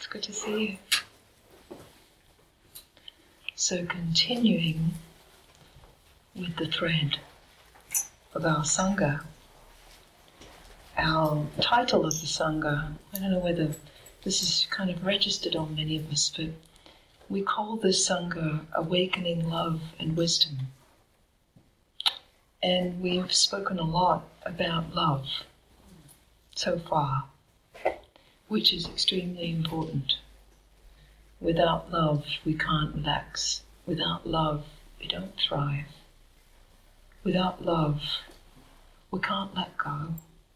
It's good to see you. So continuing with the thread of our Sangha, our title of the Sangha, I don't know whether this is kind of registered on many of us, but we call this Sangha Awakening Love and Wisdom. And we've spoken a lot about love so far, which is extremely important. Without love, we can't relax. Without love, we don't thrive. Without love, we can't let go.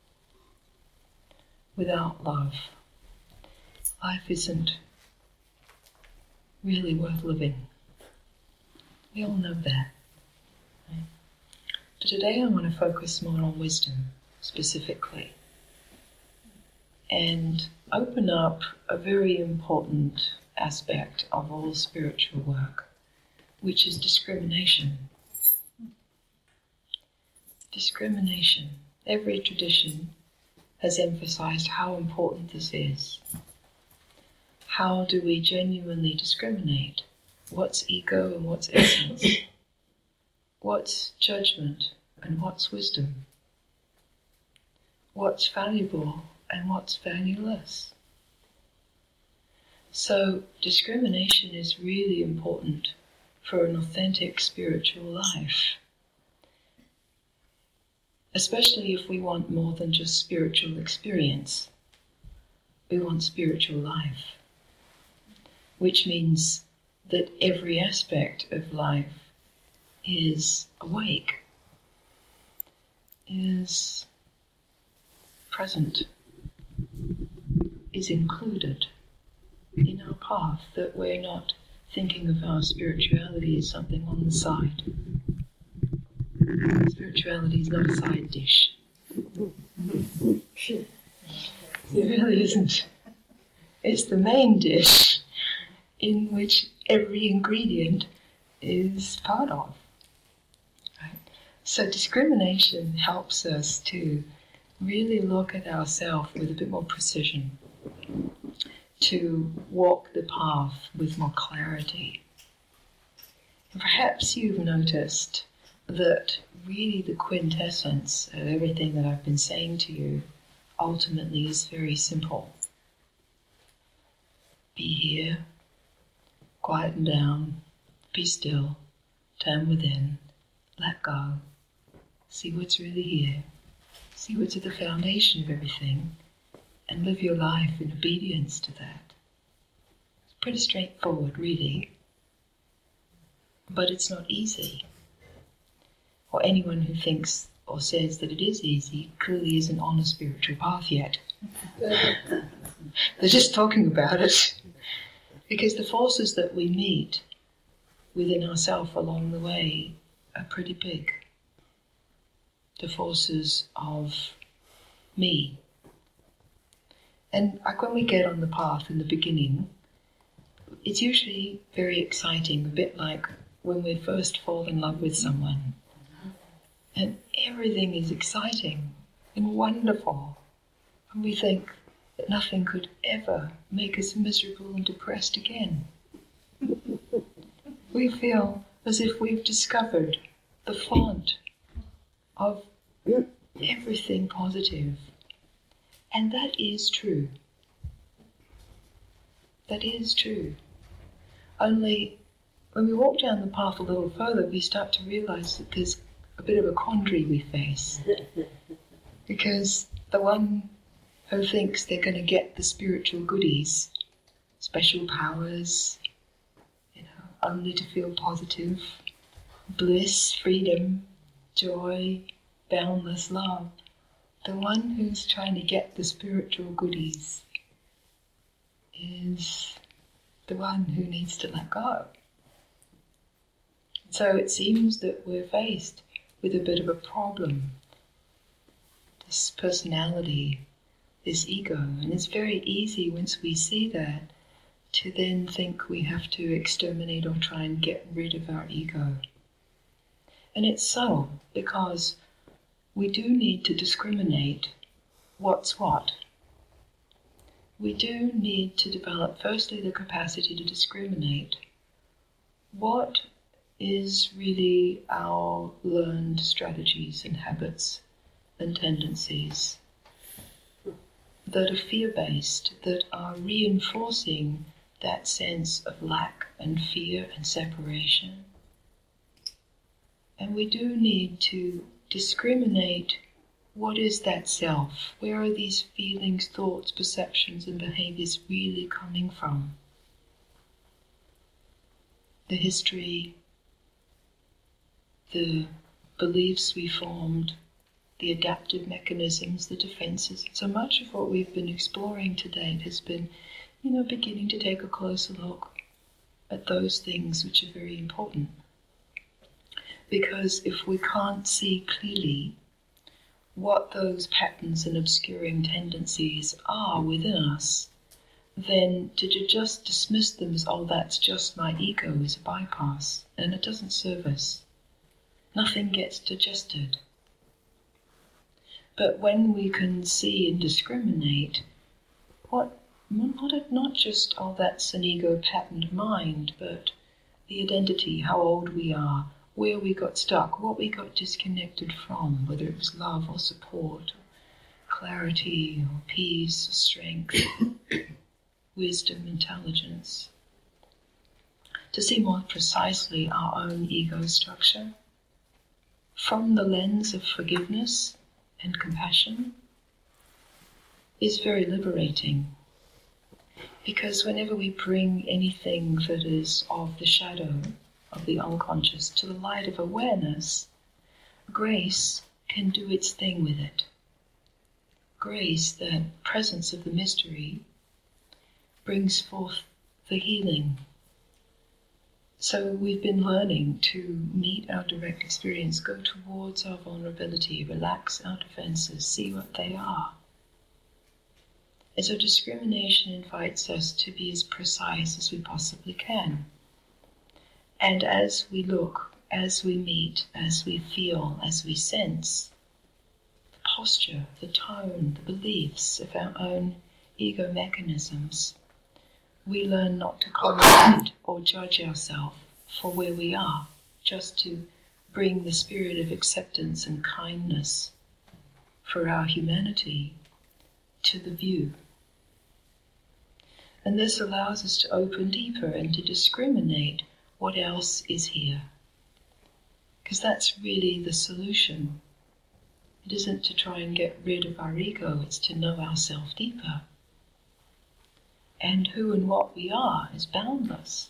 Without love, life isn't really worth living. We all know that. Right? But today I want to focus more on wisdom, specifically, and open up a very important aspect of all spiritual work, which is discrimination. Discrimination. Every tradition has emphasized how important this is. How do we genuinely discriminate? What's ego and what's essence? What's judgment and what's wisdom? What's valuable and what's valueless? So discrimination is really important for an authentic spiritual life, especially if we want more than just spiritual experience. We want spiritual life, which means that every aspect of life is awake, is present, is included in our path, that we're not thinking of our spirituality as something on the side. Spirituality is not a side dish. It really isn't. It's the main dish in which every ingredient is part of. Right? So discrimination helps us to really look at ourselves with a bit more precision, to walk the path with more clarity. And perhaps you've noticed that really the quintessence of everything that I've been saying to you ultimately is very simple. Be here, quieten down, be still, turn within, let go, see what's really here, see what's at the foundation of everything, and live your life in obedience to that. It's pretty straightforward, really, but it's not easy. Or anyone who thinks or says that it is easy clearly isn't on a spiritual path yet. They're just talking about it. Because the forces that we meet within ourselves along the way are pretty big. The forces of me. And like when we get on the path in the beginning, it's usually very exciting, a bit like when we first fall in love with someone. And everything is exciting and wonderful. And we think that nothing could ever make us miserable and depressed again. We feel as if we've discovered the font of everything positive. And that is true. That is true. Only when we walk down the path a little further, we start to realize that there's a bit of a quandary we face. Because the one who thinks they're going to get the spiritual goodies, special powers, only to feel positive, bliss, freedom, joy, boundless love, the one who's trying to get the spiritual goodies is the one who needs to let go. So it seems that we're faced with a bit of a problem. This personality, this ego, and it's very easy once we see that to then think we have to exterminate or try and get rid of our ego. And it's so, because we do need to discriminate what's what. we do need to develop, firstly, the capacity to discriminate. What is really our learned strategies and habits and tendencies that are fear-based, that are reinforcing that sense of lack and fear and separation? And we do need to discriminate what is that self? Where are these feelings, thoughts, perceptions and behaviors really coming from? The history, the beliefs we formed, the adaptive mechanisms, the defenses. So much of what we've been exploring to date has been, beginning to take a closer look at those things which are very important. Because if we can't see clearly what those patterns and obscuring tendencies are within us, then to just dismiss them as, oh, that's just my ego, is a bypass, and it doesn't serve us. Nothing gets digested. But when we can see and discriminate, not just, oh, that's an ego patterned mind, but the identity, how old we are, where we got stuck, what we got disconnected from, whether it was love or support, or clarity or peace or strength, wisdom, intelligence. To see more precisely our own ego structure from the lens of forgiveness and compassion is very liberating. Because whenever we bring anything that is of the shadow of the unconscious to the light of awareness, grace can do its thing with it. Grace, the presence of the mystery, brings forth the healing. So we've been learning to meet our direct experience, go towards our vulnerability, relax our defenses, see what they are. And so discrimination invites us to be as precise as we possibly can. And as we look, as we meet, as we feel, as we sense, the posture, the tone, the beliefs of our own ego mechanisms, we learn not to comment or judge ourselves for where we are, just to bring the spirit of acceptance and kindness for our humanity to the view. And this allows us to open deeper and to discriminate what else is here. Because that's really the solution. It isn't to try and get rid of our ego, it's to know ourselves deeper. And who and what we are is boundless.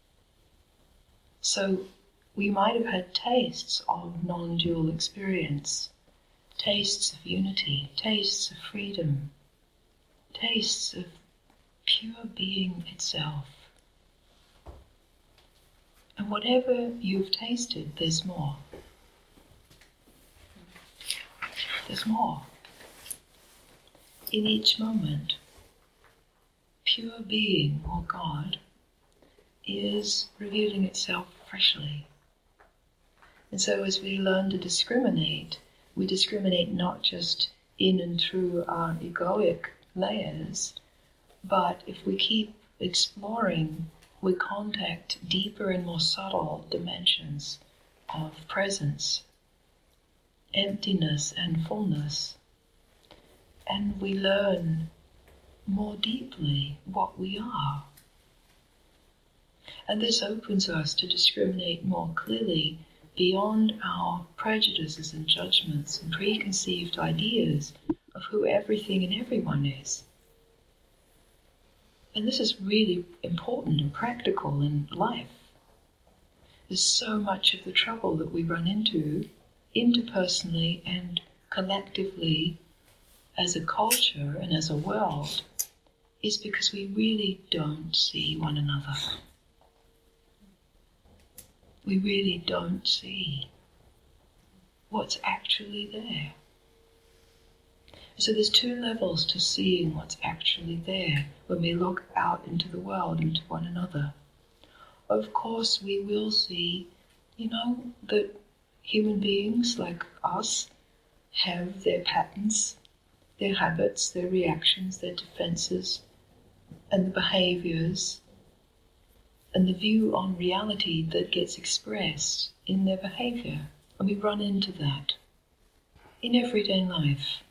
So we might have had tastes of non-dual experience, tastes of unity, tastes of freedom, tastes of pure being itself. And whatever you've tasted, there's more. There's more. In each moment, pure being, or God, is revealing itself freshly. And so as we learn to discriminate, we discriminate not just in and through our egoic layers, but if we keep exploring, we contact deeper and more subtle dimensions of presence, emptiness and fullness, and we learn more deeply what we are. And this opens us to discriminate more clearly beyond our prejudices and judgments and preconceived ideas of who everything and everyone is. And this is really important and practical in life. There's so much of the trouble that we run into, interpersonally and collectively as a culture and as a world, is because we really don't see one another. We really don't see what's actually there. So there's two levels to seeing what's actually there when we look out into the world and to one another. Of course, we will see, that human beings like us have their patterns, their habits, their reactions, their defenses, and the behaviors and the view on reality that gets expressed in their behavior. And we run into that in everyday life.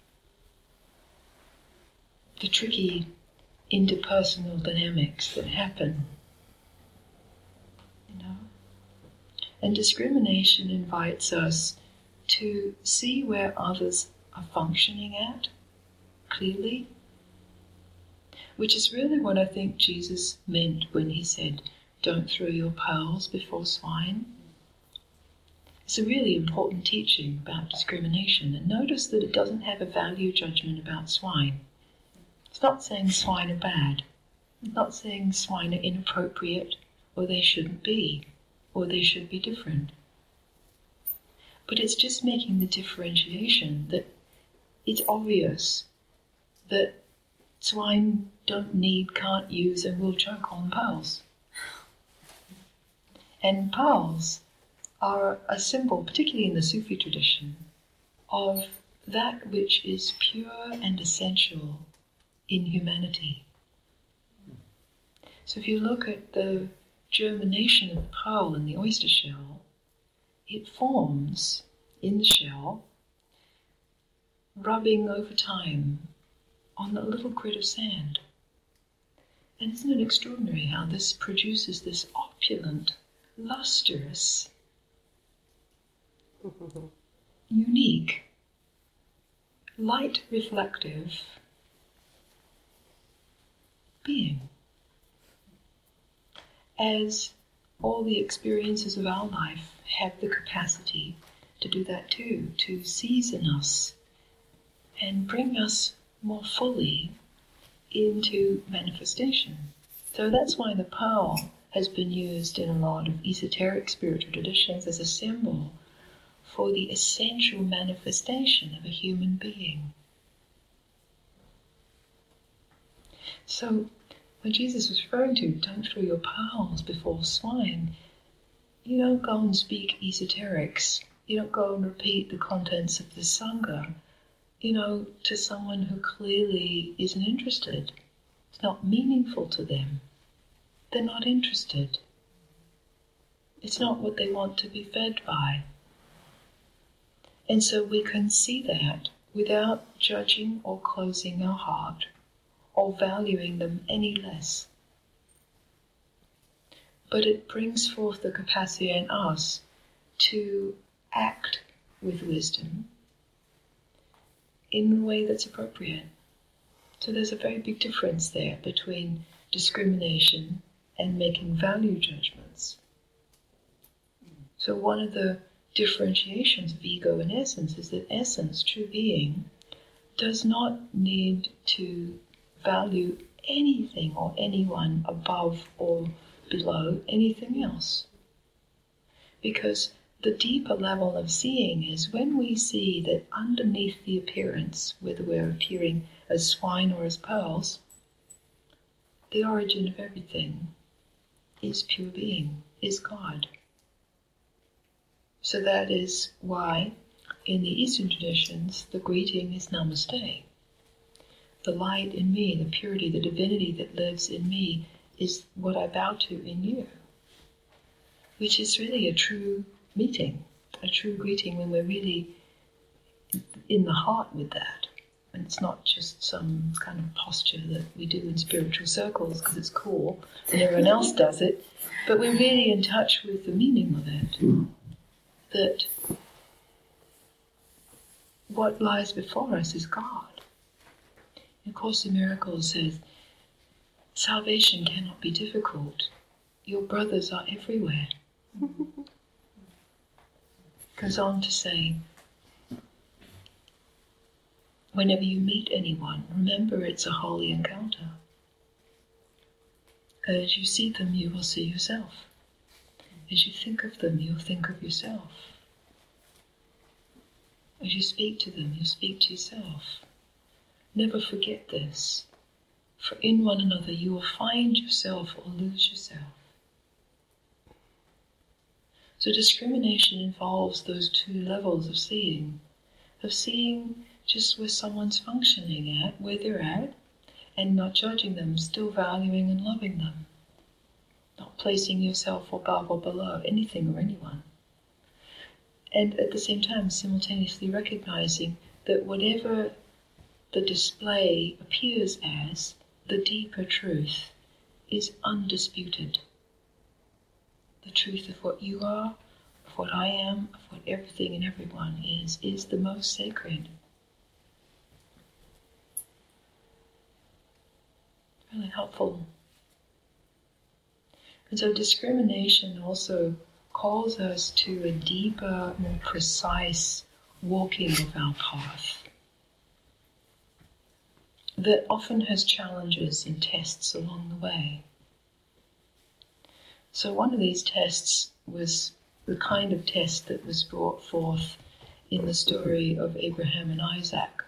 The tricky interpersonal dynamics that happen, And discrimination invites us to see where others are functioning at clearly, which is really what I think Jesus meant when he said, "Don't throw your pearls before swine." It's a really important teaching about discrimination, and notice that it doesn't have a value judgment about swine. It's not saying swine are bad. It's not saying swine are inappropriate, or they shouldn't be, or they should be different. But it's just making the differentiation that it's obvious that swine don't need, can't use, and will choke on pearls. And pearls are a symbol, particularly in the Sufi tradition, of that which is pure and essential in humanity. So if you look at the germination of the pearl in the oyster shell, it forms in the shell, rubbing over time on a little grit of sand. And isn't it extraordinary how this produces this opulent, lustrous, unique, light reflective being? As all the experiences of our life have the capacity to do that too, to season us and bring us more fully into manifestation. So that's why the pearl has been used in a lot of esoteric spiritual traditions as a symbol for the essential manifestation of a human being. So when Jesus was referring to, don't throw your pearls before swine, you don't go and speak esoterics. You don't go and repeat the contents of the Sangha, to someone who clearly isn't interested. It's not meaningful to them. They're not interested. It's not what they want to be fed by. And so we can see that without judging or closing our heart or valuing them any less. But it brings forth the capacity in us to act with wisdom in the way that's appropriate. So there's a very big difference there between discrimination and making value judgments. So one of the differentiations of ego and essence is that essence, true being, does not need to value anything or anyone above or below anything else. Because the deeper level of seeing is when we see that underneath the appearance, whether we're appearing as swine or as pearls, the origin of everything is pure being, is God. So that is why in the Eastern traditions the greeting is Namaste. The light in me, the purity, the divinity that lives in me is what I bow to in you, which is really a true meeting, a true greeting when we're really in the heart with that. And it's not just some kind of posture that we do in spiritual circles because it's cool and everyone else does it, but we're really in touch with the meaning of it. That what lies before us is God. A Course in Miracles says, salvation cannot be difficult. Your brothers are everywhere. Goes on to say, whenever you meet anyone, remember it's a holy encounter. As you see them, you will see yourself. As you think of them, you'll think of yourself. As you speak to them, you'll speak to yourself. Never forget this, for in one another you will find yourself or lose yourself. So discrimination involves those two levels of seeing just where someone's functioning at, where they're at, and not judging them, still valuing and loving them, not placing yourself above or below anything or anyone. And at the same time, simultaneously recognizing that whatever the display appears as, the deeper truth is undisputed. The truth of what you are, of what I am, of what everything and everyone is the most sacred. Really helpful. And so discrimination also calls us to a deeper, more precise walking of our path that often has challenges and tests along the way. So one of these tests was the kind of test that was brought forth in the story of Abraham and Isaac,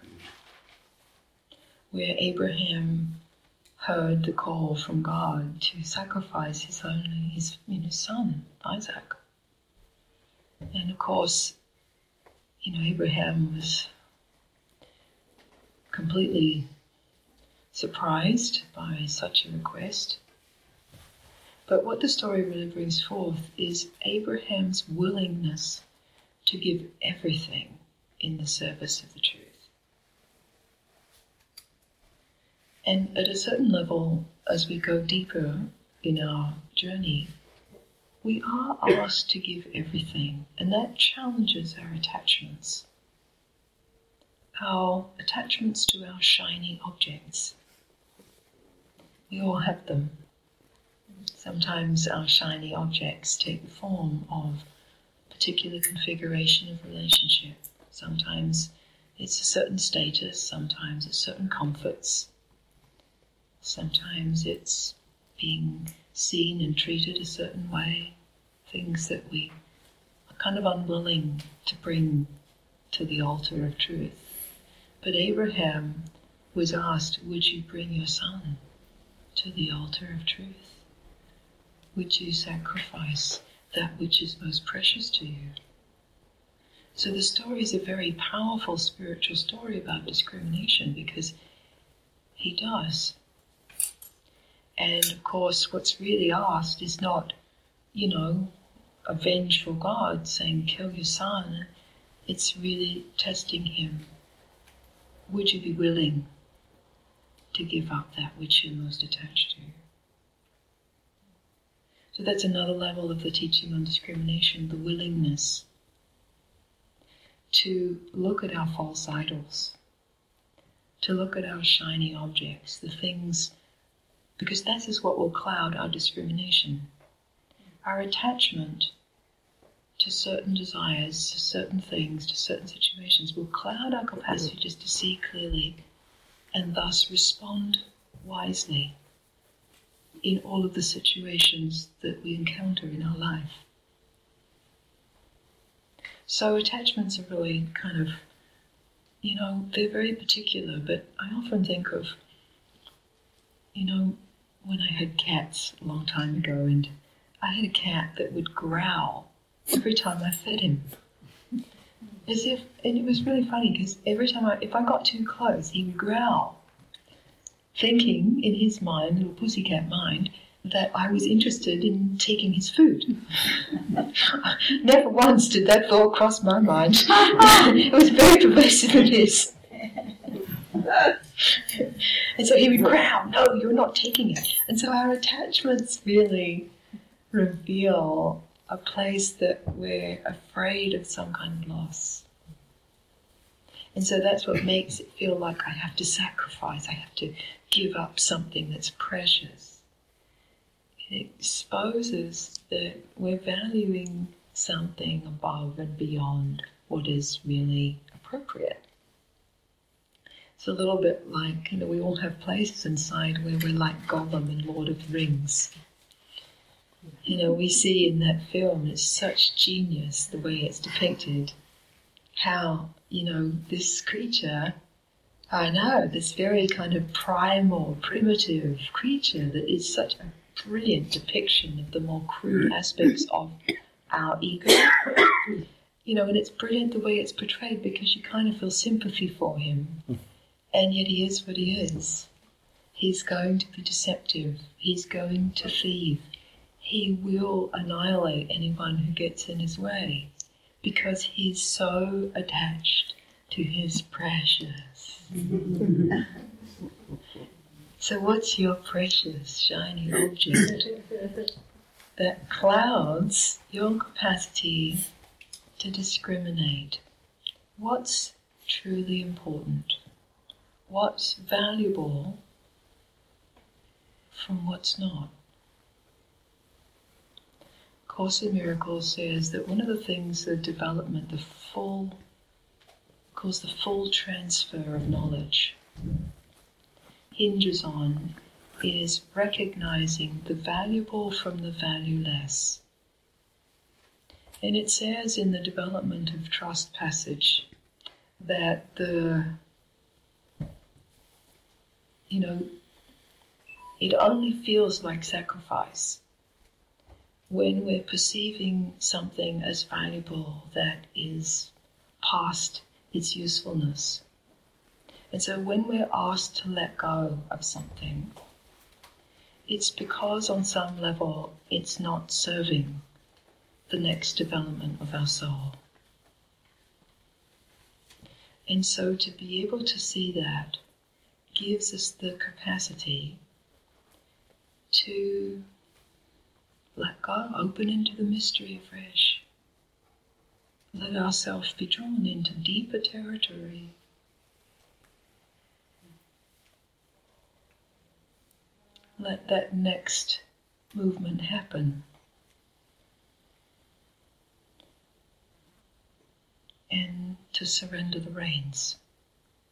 where Abraham heard the call from God to sacrifice his son, Isaac. And of course, Abraham was completely surprised by such a request. But what the story really brings forth is Abraham's willingness to give everything in the service of the truth. And at a certain level, as we go deeper in our journey, we are asked to give everything, and that challenges our attachments. Our attachments to our shiny objects. We all have them. Sometimes our shiny objects take the form of a particular configuration of relationship. Sometimes it's a certain status, sometimes it's certain comforts. Sometimes it's being seen and treated a certain way, things that we are kind of unwilling to bring to the altar of truth. But Abraham was asked, would you bring your son to the altar of truth? Would you sacrifice that which is most precious to you? So the story is a very powerful spiritual story about discrimination because he does. And of course, what's really asked is not, a vengeful God saying, kill your son. It's really testing him. Would you be willing to give up that which you're most attached to? So that's another level of the teaching on discrimination, the willingness to look at our false idols, to look at our shiny objects, the things, because that is what will cloud our discrimination. Our attachment to certain desires, to certain things, to certain situations will cloud our capacity just to see clearly and thus respond wisely in all of the situations that we encounter in our life. So attachments are really kind of, they're very particular, but I often think of, when I had cats a long time ago, and I had a cat that would growl every time I fed him. And it was really funny because every time if I got too close, he would growl, thinking in his mind, little pussycat mind, that I was interested in taking his food. Never once did that thought cross my mind. It was very pervasive in his. And so he would growl, no, you're not taking it. And so our attachments really reveal a place that we're afraid of some kind of loss. And so that's what makes it feel like I have to sacrifice, I have to give up something that's precious. It exposes that we're valuing something above and beyond what is really appropriate. It's a little bit like, we all have places inside where we're like Gollum in Lord of the Rings. We see in that film, it's such genius the way it's depicted, how, this creature, this very kind of primal, primitive creature that is such a brilliant depiction of the more crude aspects of our ego. And it's brilliant the way it's portrayed because you kind of feel sympathy for him. And yet he is what he is. He's going to be deceptive. He's going to thieve. He will annihilate anyone who gets in his way because he's so attached to his precious. So what's your precious, shiny object that clouds your capacity to discriminate? What's truly important? What's valuable from what's not? Course in Miracles says that one of the things the development, the full transfer of knowledge hinges on is recognizing the valuable from the valueless. And it says in the development of trust passage that it only feels like sacrifice when we're perceiving something as valuable that is past its usefulness. And so when we're asked to let go of something, it's because on some level it's not serving the next development of our soul. And so to be able to see that gives us the capacity to let go, open into the mystery afresh. Let ourselves be drawn into deeper territory. Let that next movement happen. And to surrender the reins.